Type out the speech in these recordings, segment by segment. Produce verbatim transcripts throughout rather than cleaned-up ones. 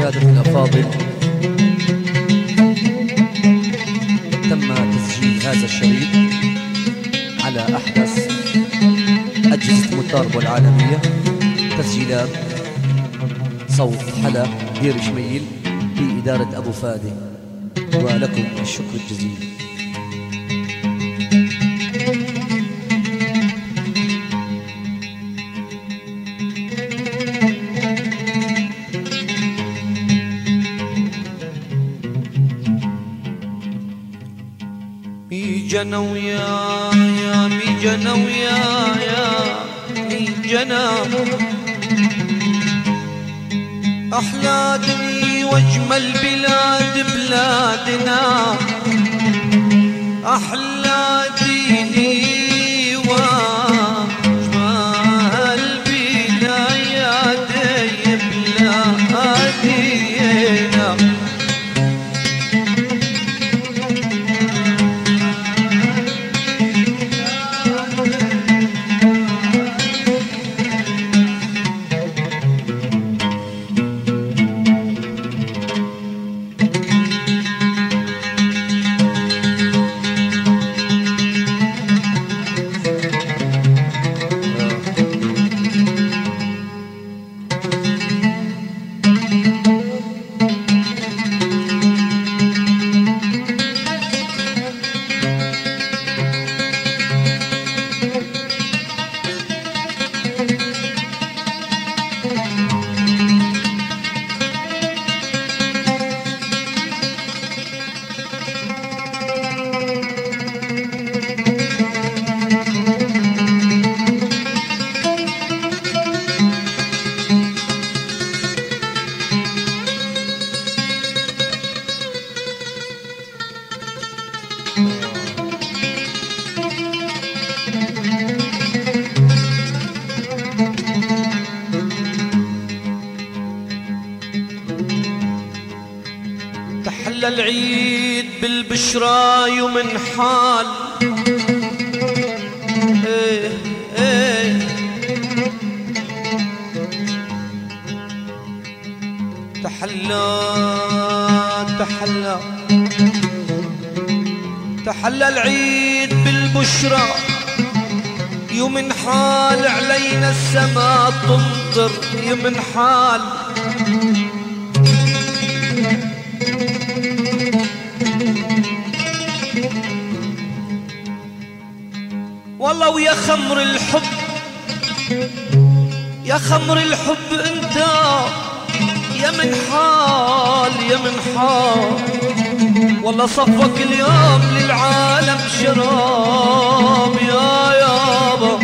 سادتنا الأفاضل، تم تسجيل هذا الشريط على أحدث أجهزة مونتاربو العالمية، تسجيلات صوت حلا دير شميل بإدارة أبو فادي، ولكم الشكر الجزيل. ميجنا ويا يا ميجنا ويا يا ميجنا، أحلى دني واجمل بلاد بلادنا، أحلى ديني واجمل بلاد بلادنا. تحلى العيد بالبشرى يوم حال، ايه ايه تحلى تحلى تحلى العيد بالبشرى يوم حال، علينا السماء تمطر يوم حال. والله ويا خمر الحب يا خمر الحب انت يا من حال يا من حال، والله صفك اليوم للعالم شراب يا يابا.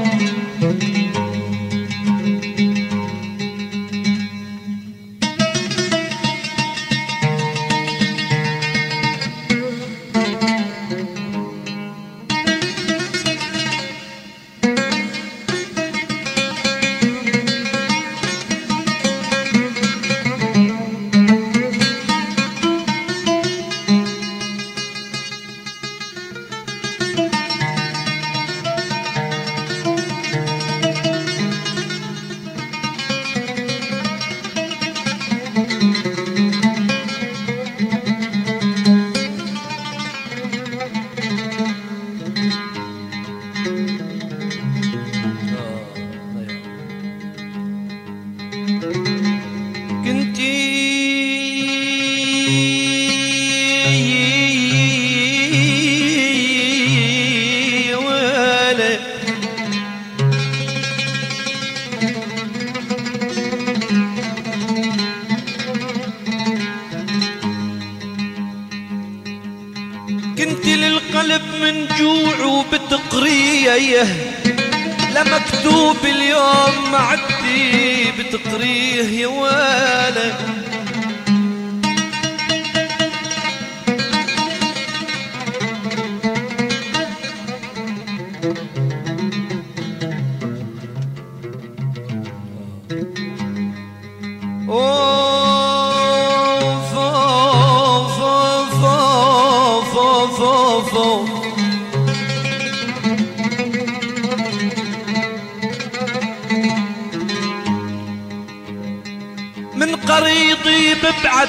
كنتي للقلب من جوع وبتقريه، لمكتوب اليوم معدي بتقريه يا ويلي. من من قريضي ببعد،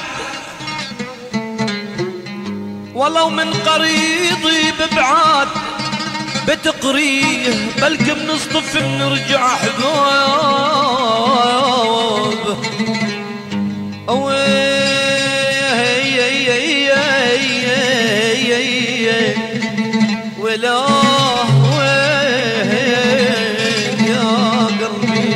ولو من قريضي ببعد بتقريه، بلكي بنصطف بنرجع حباب. اوي ولا وين يا قلبي.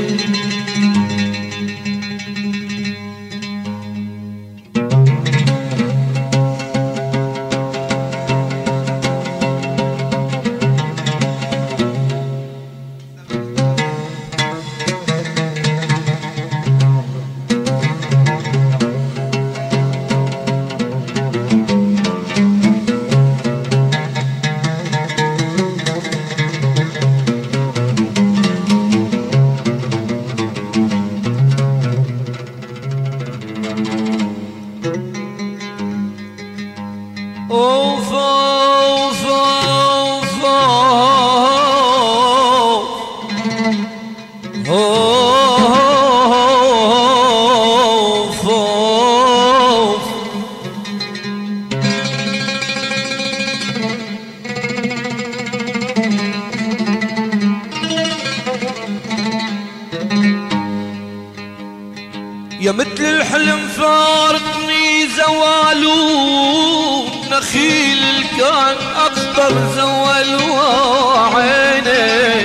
أوف أوف أوف أوف أوف. يا مثل الحلم فارقني زوالو، نخيل كان أكبر زوالو عيني.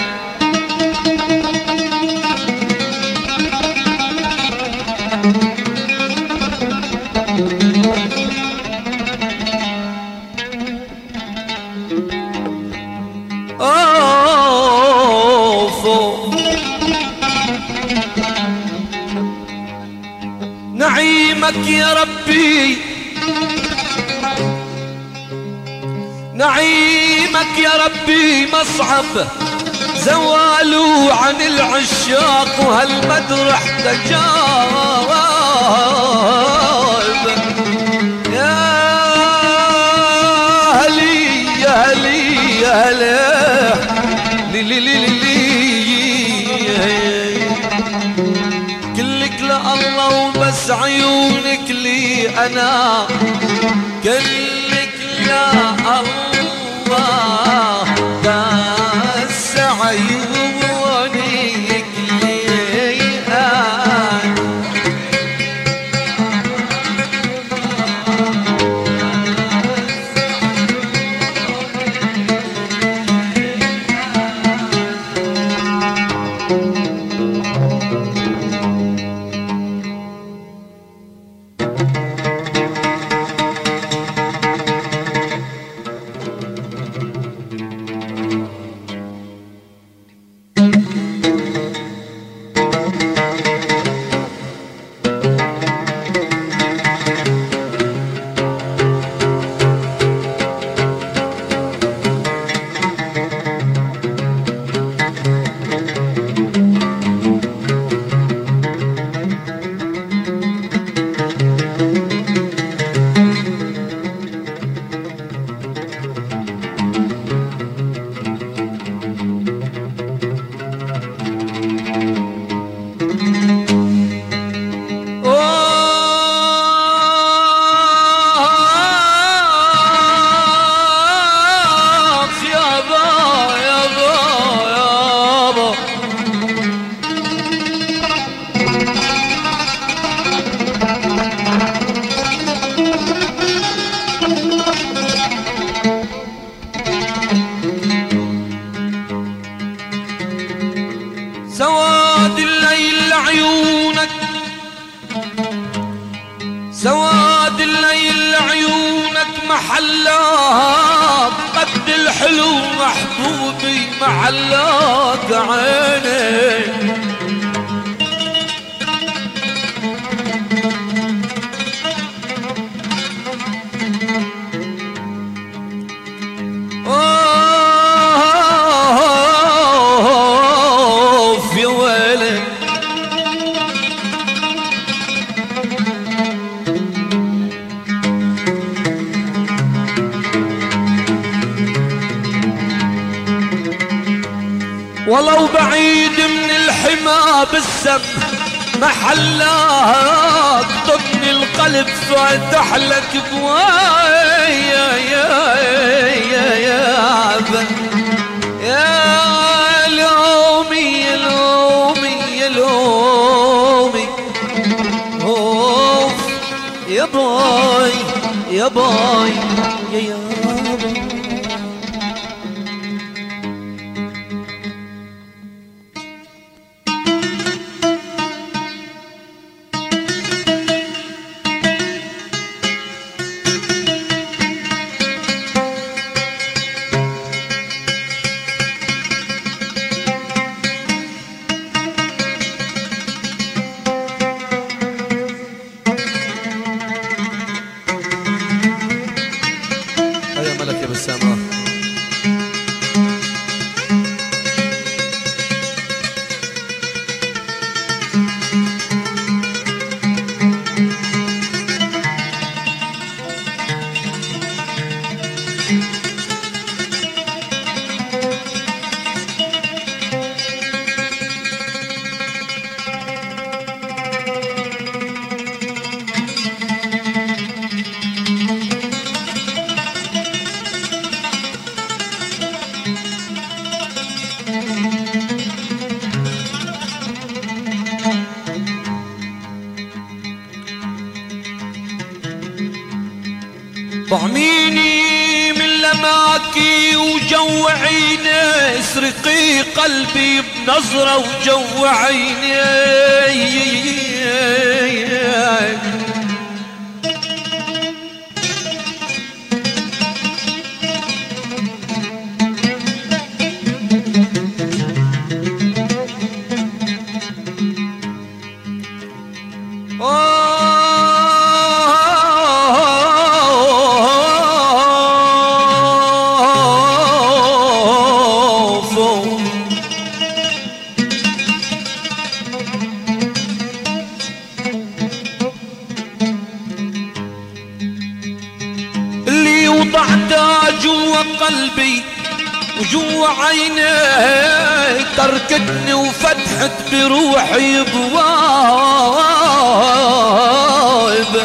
أوف نعيمك يا ربي، نعيمك يا ربي مصعب زوالو عن العشاق، وهالمدرح تجاوب. يا هلي يا هلي يا هلا لي لي لي لي كلك لله وبس عيونك لي أنا، كلك لا الله بس عيونك لي أنا. سواد الليل عيونك، سواد الليل عيونك محلاك، قد الحلو محبوبي محلاك عيني. ولو بعيد من الحما بالسم، محلاك ضمن القلب فتح لك بواي يا يا يا يا يا لومي يا لومي يا لومي اوف يا باي يا باي يا يابا. طعميني من لماكي وجوعيني، اسرقي قلبي بنظرة وجوعيني. وضعتها جوا قلبي وجوا عيني، تركتني وفتحت بروحي بواب.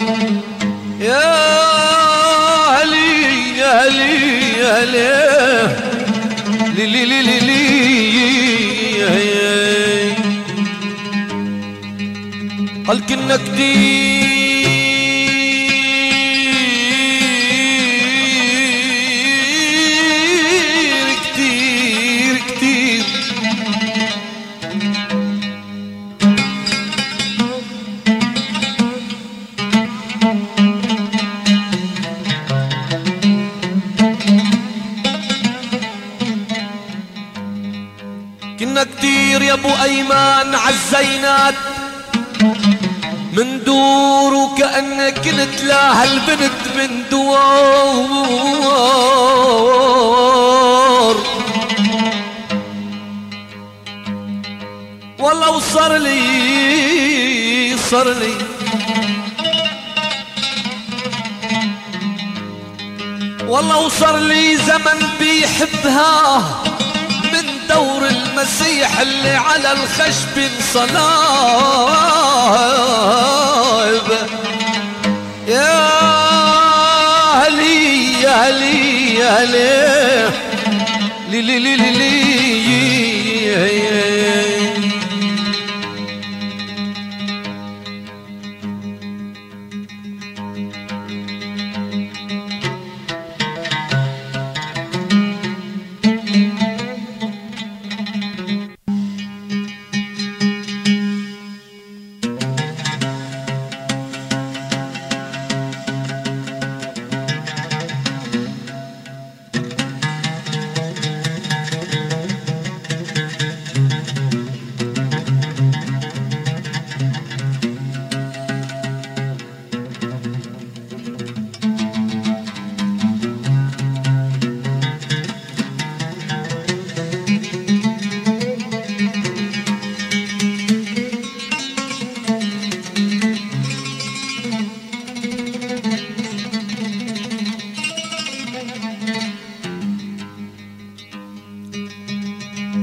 يا هلي يا هلي يا هلي لي لي لي لي قال كنا كتير كتير كتير كنا كتير يا ابو ايمان عالزينات من دور، وكأنك كنت لا هالبنت من دوار. والله وصار لي صار لي والله وصار لي زمن بيحبها من دور المسيح اللي على الخشب انصلاب. يا هلي يا هلي يا هلي لي لي لي لي لي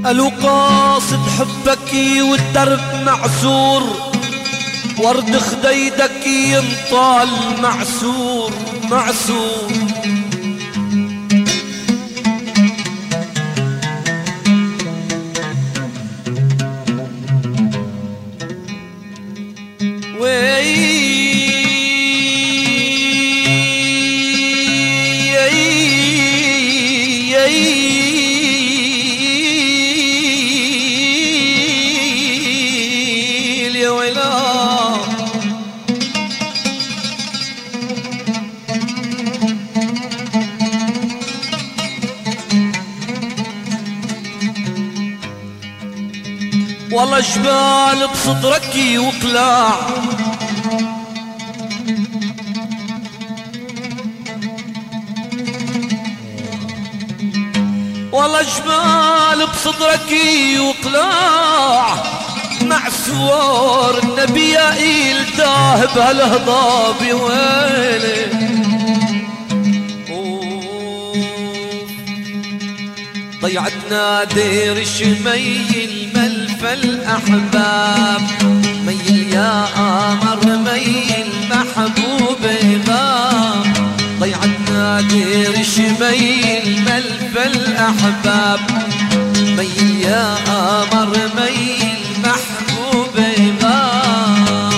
قالوا قاصد حبك والدرب معسور، ورد خديدك ينطال معسور معسور. والله جبال بصدرك وقلاع، والله جبال بصدرك وقلاع، معسور النبيائيل داهب هالهضاب ويلي. ضيعتنا دير شميل ملف الأحباب، ميل يا قمر ميل محبوب غاب. ضيعتنا دير شميل ملف الأحباب، ميل يا قمر ميل محبوب غاب.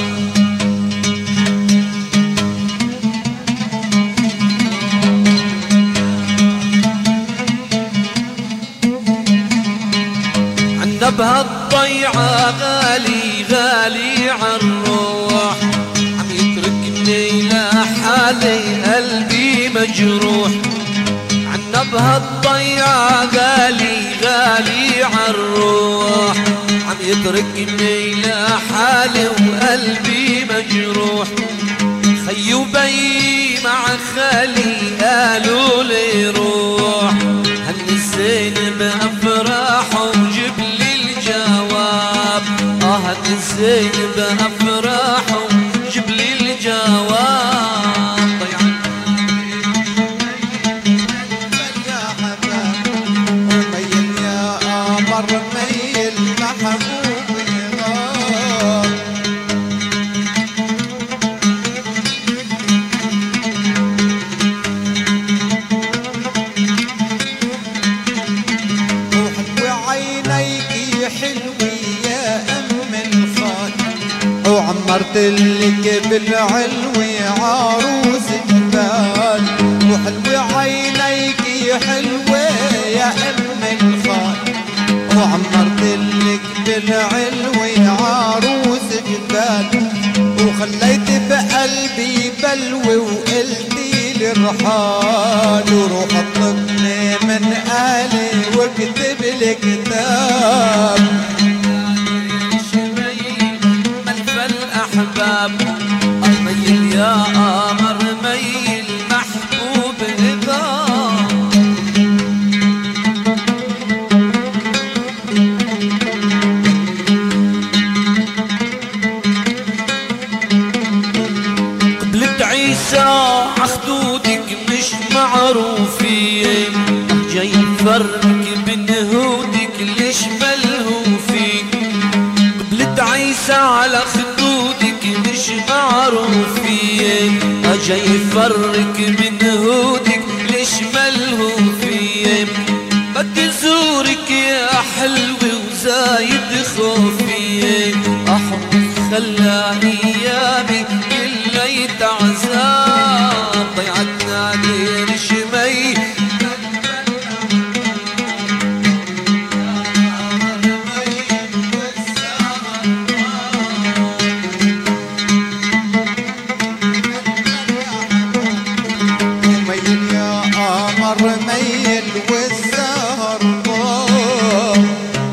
عنا بهالضيعة غالي غالي عالروح، عم يتركني لحالي قلبي مجروح. عنا بهالضيعة غالي غالي عالروح، عم يتركني لحالي وقلبي مجروح. خي وبي مع خالي قالوا لي روح، هالنسين بأفراح وجيب لي الجواب. اه هالنسين بأفراح وجيب لي الجواب. يا حباب وميل يا قمر ميل محبوب غاب. وعمرتلك بالعلوي عروس جبال، وحلوة عينيك حلوة يا أم الخال. وعمرتلك بالعلوي عروس جبال، وخليت بقلبي بلوي وقلتي للرحال. وروح اطلبني من آلي واكتب لي كتاب. ميل يا قمر ميل محبوب غاب. قبلت عيسى عخدودك مش معروفين، جاي فرق بين هودك ليش ملهوفين. قبلت عيسى على خدودك مش معروفين، اجي يفرق من هودك ليش ملهوفين. بدي زورك يا حلوة وزايد خوفي، احبك خلى ايامي كليت عذاب. ضيعتنا دير شمي ميل والسهر ضاع.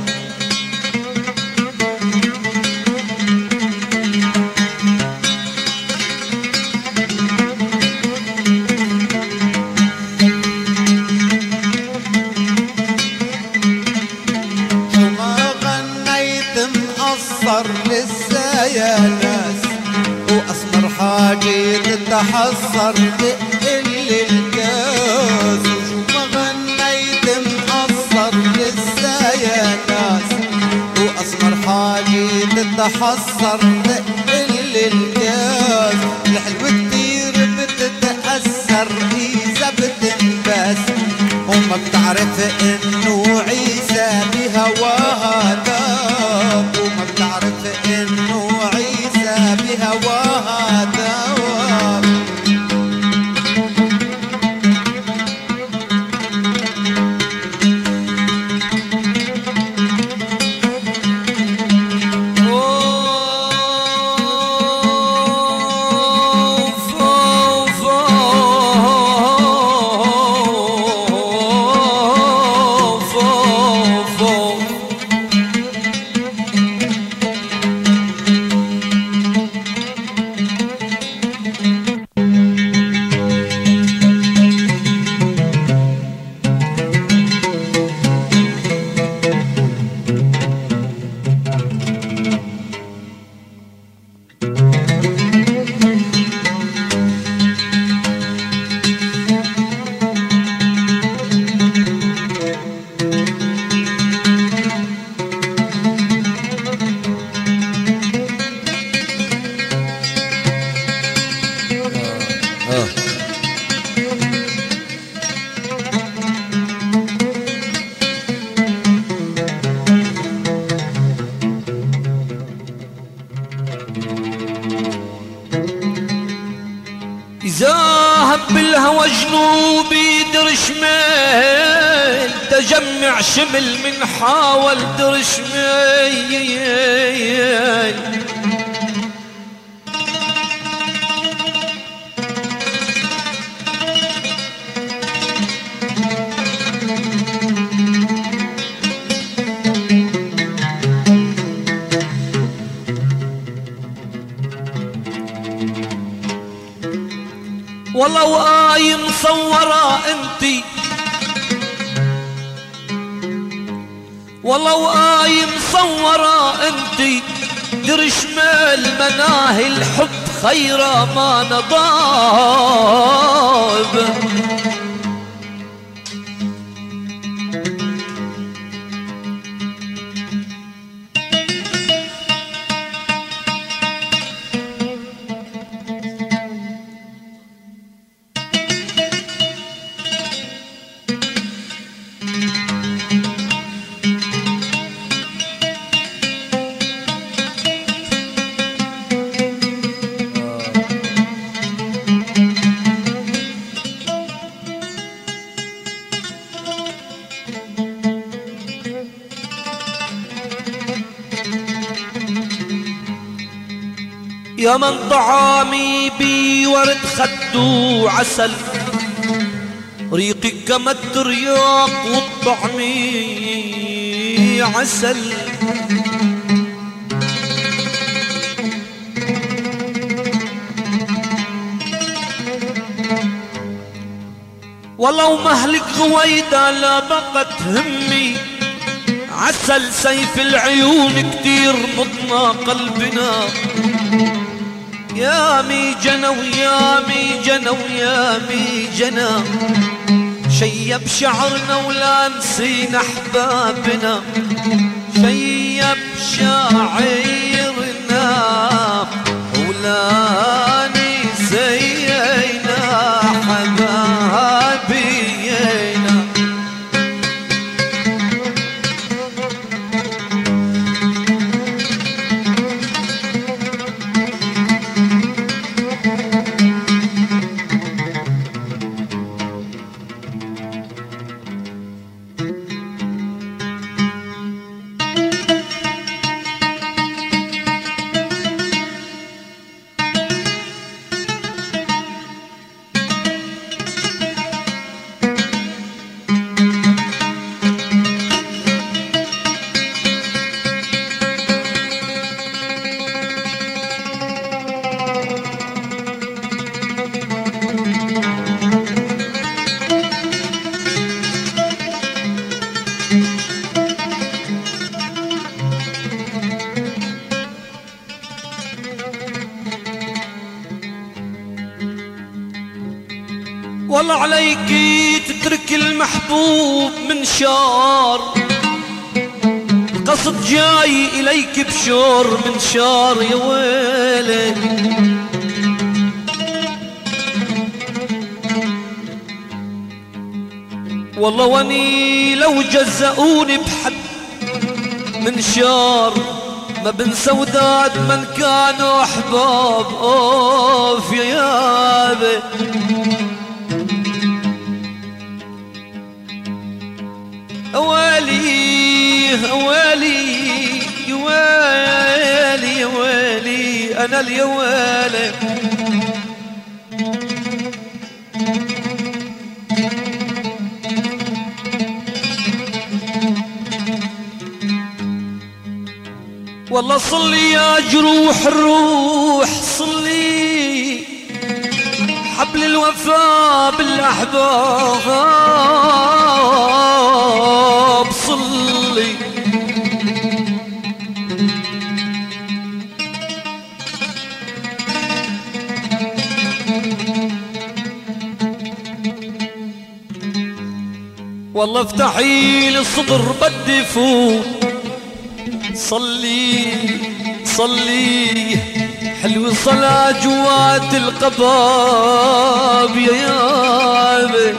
وما غنيت مقصر لسه يا ناس، وأسمر حاجة تتحسر تقل الكاس. وشو ما غنيت مقصر لسه يا ناس، تتحسر تقل الكاس، الحلو كتير بتتأثر إذا بتنبس، وما بتعرف إنه عيسى بهواها داب، وما بتعرف إنه عيسى بهواها داب. ذاهب بالهوى جنوبي درش ميل، تجمع شمل من حاول درش ميل. والله وآي مصورة انتي، والله وآي مصورة انتي، درش مال مناهي الحب خيرا ما نضاب. يا من طعامي بي ورد خدو عسل، ريقي كما الترياق والطعمي عسل. والله ومهلك غويدة لا بقت همي، عسل سيف العيون كتير مضنا قلبنا. يا مي جنى ويا مي جنى ويا مي جنى، شيب شعرنا ولا نسينا احبابنا، شيب شاعرنا ولا نسينا حبابينا. والله عليكي تترك المحبوب من شار، القصد جاي إليك بشور من شار يا ويلي. والله واني لو جزأوني بحد من شار ما بنسى وداد من كانوا أحباب. أوف يا يابي ويلي ويلي يا ويلي يا ويلي أنا اليا ويلي. والله صلي يا جروح الروح صلي حبل الوفاء بالأحباب صلي. والله افتحي لي الصدر بدي فوت صلي صلي حلو صلاة جوات القباب يا يابي.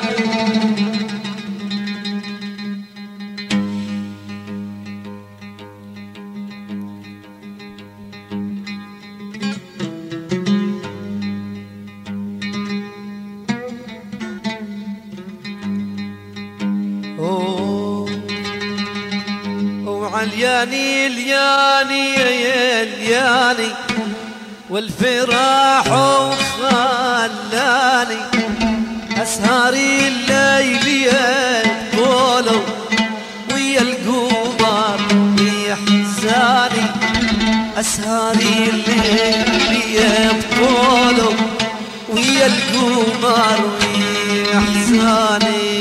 الياني الياني يا الياني والفراح وخلاني أسهاري الليل يطولوا ويا القمر يحزاني. أسهاري الليل يطولوا ويا القمر يحزاني.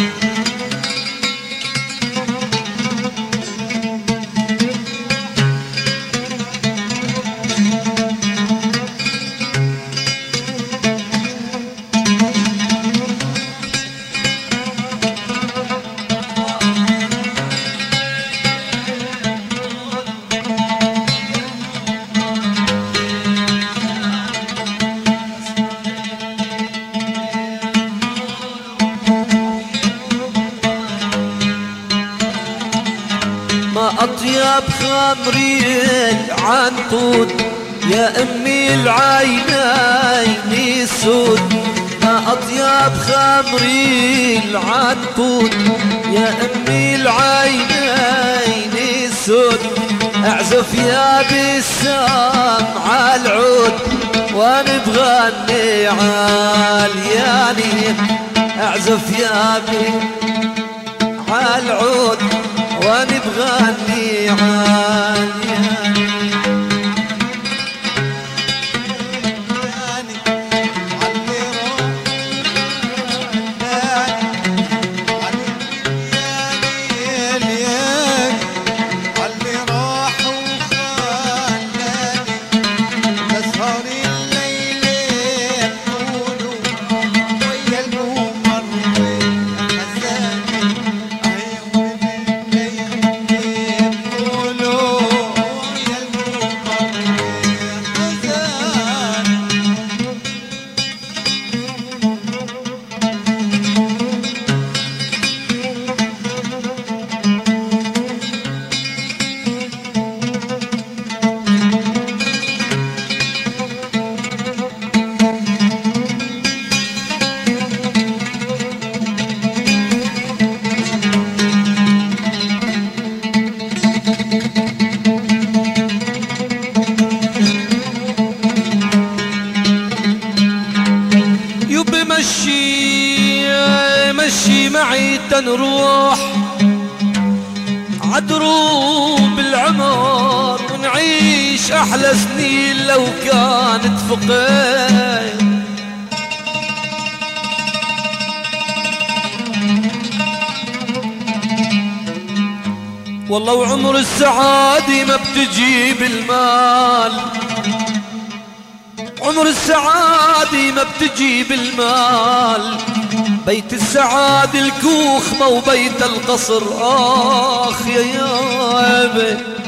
أطيب خمري العنقود يا أمي العينين سود. ما أطيب خمري العنقود يا أمي العينين سود. أعزف يا بسام عالعود وأنا بغني عالياني. أعزف يا بي عالعود وأنا بغني عالياني. مشي معي تنروح عدروب العمر ونعيش أحلى سنين لو كانت فقير. والله وعمر السعادة ما بتجيب المال، عمر السعادة ما بتجي بالمال، بيت السعادة الكوخ مو بيت القصر. آخ يا يابا